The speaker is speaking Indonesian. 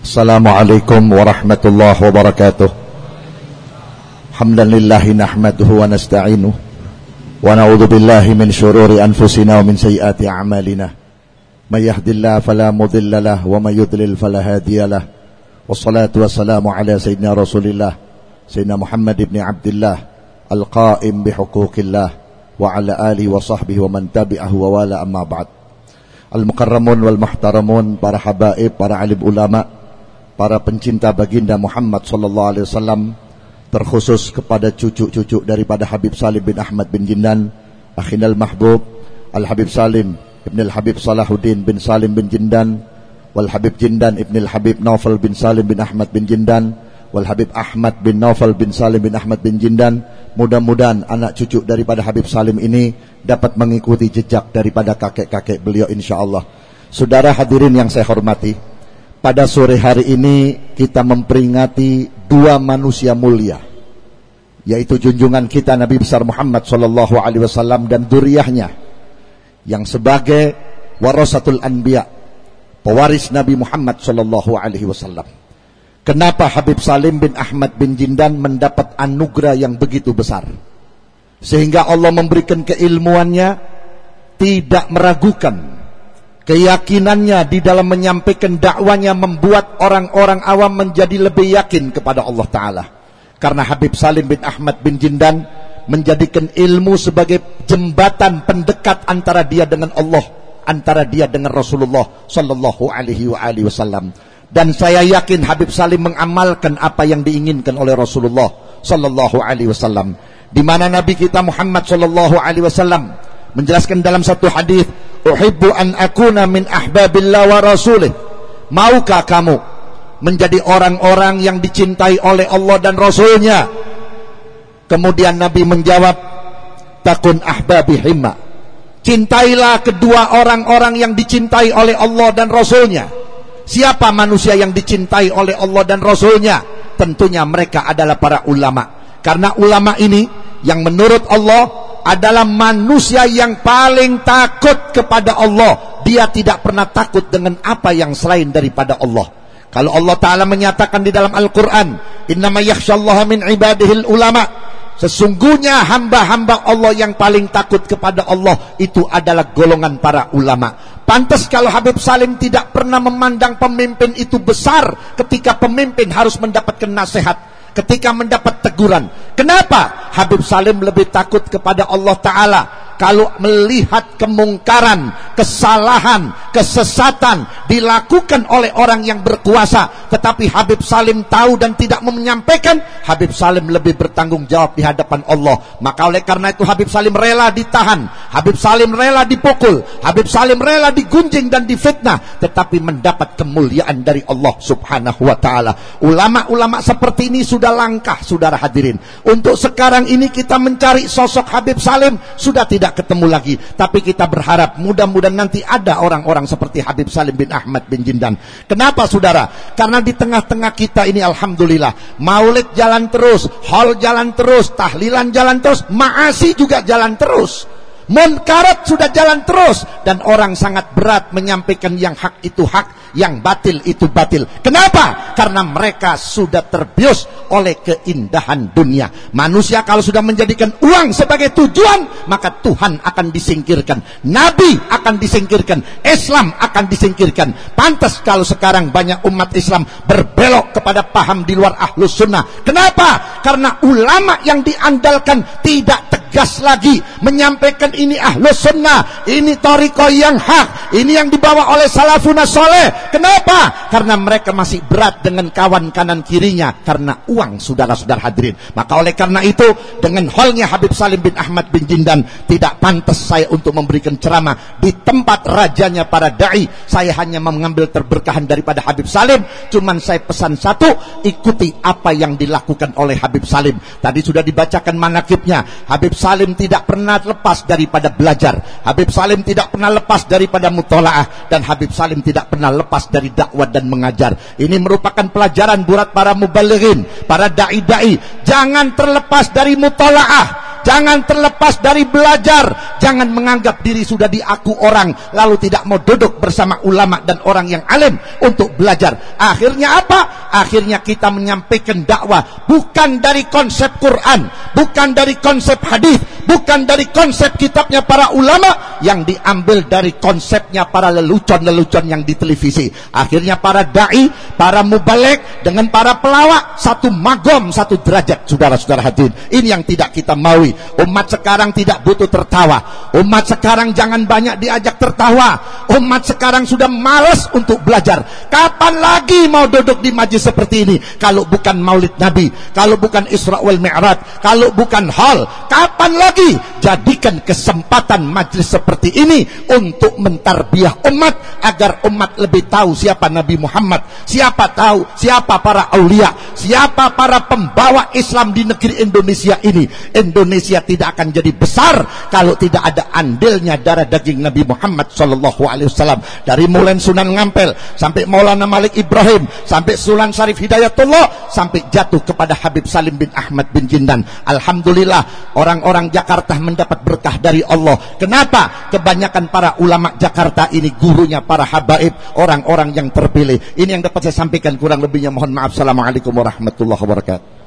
Assalamualaikum warahmatullahi wabarakatuh. Hamdalillahi nahmaduhu wa nasta'inuh wa na'udzu billahi min syururi anfusina wa min sayyiati a'malina. May yahdihillahu fala mudilla lahu wa may yudlil fala hadiya lahu. Wassalatu wassalamu ala sayyidina Rasulillah sayyidina Muhammad ibn Abdullah al-qa'im bihuquqillah wa ala alihi wa sahbihi wa man tabi'ahu wa wala, amma ba'd. Al-mukarramun wal muhtaramun, para habaib, para alim ulama, para pencinta baginda Muhammad sallallahu alaihi wasallam, terkhusus kepada cucu-cucu daripada Habib Salim bin Ahmad bin Jindan, akhinal mahbub Al-Habib Salim ibn Al-Habib Salahuddin bin Salim bin Jindan, wal Habib Jindan ibn Al-Habib Naufal bin Salim bin Ahmad bin Jindan, wal Habib Ahmad bin Naufal bin Salim bin Ahmad bin Jindan. Mudah-mudahan anak cucu daripada Habib Salim ini dapat mengikuti jejak daripada kakek-kakek beliau insyaallah. Saudara hadirin yang saya hormati, pada sore hari ini kita memperingati dua manusia mulia, yaitu junjungan kita Nabi besar Muhammad sallallahu alaihi wasallam dan dzurriyyahnya yang sebagai warasatul anbiya, pewaris Nabi Muhammad sallallahu alaihi wasallam. Kenapa Habib Salim bin Ahmad bin Jindan mendapat anugerah yang begitu besar, sehingga Allah memberikan keilmuannya, tidak meragukan keyakinannya di dalam menyampaikan dakwanya, membuat orang-orang awam menjadi lebih yakin kepada Allah Ta'ala. Karena Habib Salim bin Ahmad bin Jindan menjadikan ilmu sebagai jembatan pendekat antara dia dengan Allah, antara dia dengan Rasulullah Sallallahu Alaihi Wasallam. Dan saya yakin Habib Salim mengamalkan apa yang diinginkan oleh Rasulullah Sallallahu Alaihi Wasallam, di mana Nabi kita Muhammad Sallallahu Alaihi Wasallam menjelaskan dalam satu hadis, uhibbu an akuna min ahbabillah wa rasulih. Maukah kamu menjadi orang-orang yang dicintai oleh Allah dan Rasulnya? Kemudian Nabi menjawab, takun ahbabihimma. Cintailah kedua orang-orang yang dicintai oleh Allah dan Rasulnya. Siapa manusia yang dicintai oleh Allah dan Rasulnya? Tentunya mereka adalah para ulama. Karena ulama ini yang menurut Allah adalah manusia yang paling takut kepada Allah. Dia tidak pernah takut dengan apa yang selain daripada Allah. Kalau Allah Ta'ala menyatakan di dalam Al-Quran, innama yakhshallaha min ibadihil ulama, sesungguhnya hamba-hamba Allah yang paling takut kepada Allah itu adalah golongan para ulama. Pantas kalau Habib Salim tidak pernah memandang pemimpin itu besar ketika pemimpin harus mendapatkan nasihat, ketika mendapat teguran. Kenapa? Habib Salim lebih takut kepada Allah Ta'ala kalau melihat kemungkaran, kesalahan, kesesatan dilakukan oleh orang yang berkuasa, tetapi Habib Salim tahu dan tidak menyampaikan, Habib Salim lebih bertanggung jawab di hadapan Allah. Maka oleh karena itu Habib Salim rela ditahan, Habib Salim rela dipukul, Habib Salim rela digunjing dan difitnah, tetapi mendapat kemuliaan dari Allah Subhanahu wa Ta'ala. Ulama-ulama seperti ini sudah langkah, saudara hadirin. Untuk sekarang ini kita mencari sosok Habib Salim sudah tidak ketemu lagi, tapi kita berharap mudah-mudahan nanti ada orang-orang seperti Habib Salim bin Ahmad bin Jindan. Kenapa saudara? Karena di tengah-tengah kita ini alhamdulillah maulid jalan terus, haul jalan terus, tahlilan jalan terus, ma'asi juga jalan terus, munkarat sudah jalan terus, dan orang sangat berat menyampaikan yang hak itu hak, yang batil itu batil. Kenapa? Karena mereka sudah terbius oleh keindahan dunia. Manusia kalau sudah menjadikan uang sebagai tujuan, maka Tuhan akan disingkirkan, Nabi akan disingkirkan, Islam akan disingkirkan. Pantas kalau sekarang banyak umat Islam berbelok kepada paham di luar ahlus sunnah. Kenapa? Karena ulama yang diandalkan tidak tegas lagi menyampaikan ini ahlus sunnah, ini thariqah yang hak, ini yang dibawa oleh salafun saleh. Kenapa? Karena mereka masih berat dengan kawan kanan kirinya, karena uang, saudara-saudara hadirin. Maka oleh karena itu, dengan halnya Habib Salim bin Ahmad bin Jindan, tidak pantas saya untuk memberikan ceramah di tempat rajanya para da'i. Saya hanya mengambil terberkahan daripada Habib Salim. Cuman saya pesan satu, ikuti apa yang dilakukan oleh Habib Salim. Tadi sudah dibacakan manaqibnya. Habib Salim tidak pernah lepas daripada belajar, Habib Salim tidak pernah lepas daripada mutola'ah, dan Habib Salim tidak pernah lepas dari dakwah dan mengajar. Ini merupakan pelajaran buat para mubalighin, para da'i-da'i. Jangan terlepas dari mutola'ah, jangan terlepas dari belajar. Jangan menganggap diri sudah diaku orang lalu tidak mau duduk bersama ulama dan orang yang alim untuk belajar. Akhirnya apa? Akhirnya kita menyampaikan dakwah bukan dari konsep Quran, bukan dari konsep hadis, bukan dari konsep kitabnya para ulama, yang diambil dari konsepnya para lelucon-lelucon yang di televisi. Akhirnya para dai, para mubaligh dengan para pelawak satu magom, satu derajat. Saudara-saudara hadirin, ini yang tidak kita maui. Umat sekarang tidak butuh tertawa. Umat sekarang jangan banyak diajak tertawa. Umat sekarang sudah malas untuk belajar. Kapan lagi mau duduk di majlis seperti ini kalau bukan Maulid Nabi, kalau bukan Isra wal Mi'raj, kalau bukan hal? Kapan lagi? Jadikan kesempatan majlis seperti ini untuk mentarbiah umat agar umat lebih tahu siapa Nabi Muhammad, siapa para aulia, siapa para pembawa Islam di negeri Indonesia ini. Indonesia tidak akan jadi besar kalau tidak ada andilnya darah daging Nabi Muhammad sallallahu alaihi wasallam. Dari mulai Sunan Ngampel sampai Maulana Malik Ibrahim, sampai Sunan Syarif Hidayatullah, sampai jatuh kepada Habib Salim bin Ahmad bin Jindan. Alhamdulillah orang-orang Jakarta mendapat berkah dari Allah. Kenapa? Kebanyakan para ulama Jakarta ini gurunya para habaib, orang-orang yang terpilih. Ini yang dapat saya sampaikan, kurang lebihnya mohon maaf. Assalamualaikum warahmatullahi wabarakatuh.